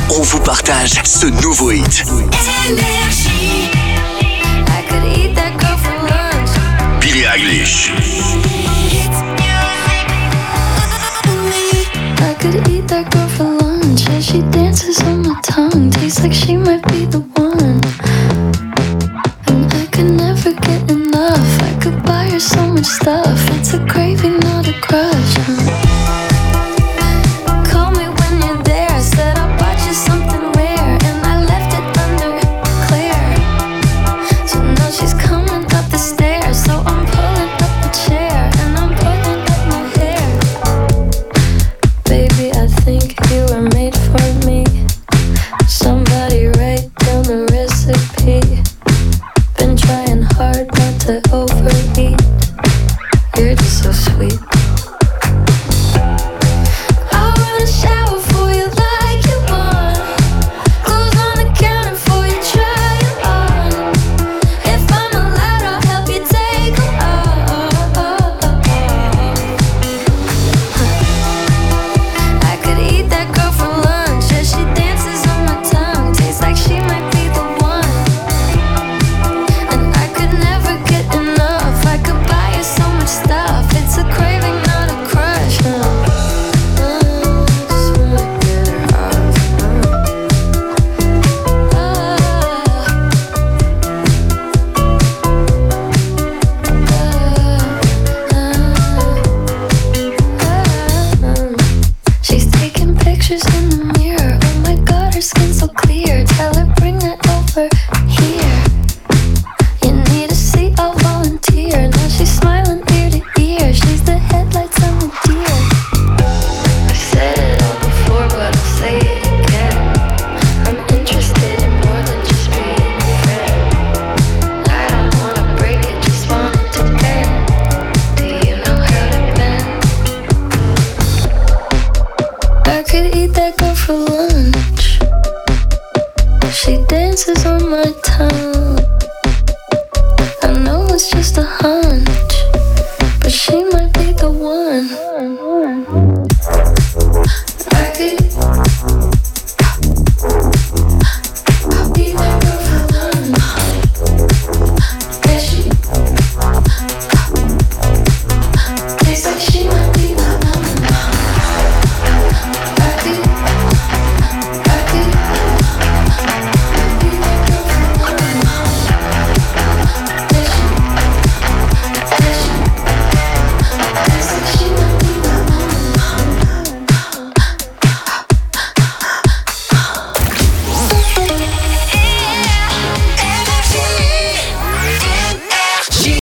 on vous partage ce nouveau hit. Énergie. I could eat that girl for lunch. Billie Eilish. I could eat that girl for lunch. Yeah, she dances on my tongue. Tastes like she might be the one. And I could never get enough. I could buy her so much stuff. It's a craving, not a crush. Call me when you're there. I said I bought you something rare, and I left it under clear. So now she's coming up the stairs. So I'm pulling up the chair, and I'm pulling up my hair. Baby, I think you were made for me. Somebody write down the recipe. Been trying hard not to overeat. You're just so sweet. I wanna shower for you like you want. Clothes on the counter for you, try it on. If I'm allowed, I'll help you take them off. I could eat that girl for lunch. Yeah, she dances on my tongue. Tastes like she might be the one. And I could never get enough. I could buy her so much stuff. It's a craving, not a crush. Just wanna get her off. She's taking pictures in the mirror. Oh my god, her skin's so clear. Tell her bring that over here. You need a seat, I'll volunteer. Now she's smiling ear to ear. She's the headlights on the deer. I said it all before, but I'll say it again. I'm interested in more than just being your friend. I don't wanna break it, just want it to bend. Do you know how to bend? I could eat that girl for lunch. She dances on my tongue. I know it's just a hunch, but she might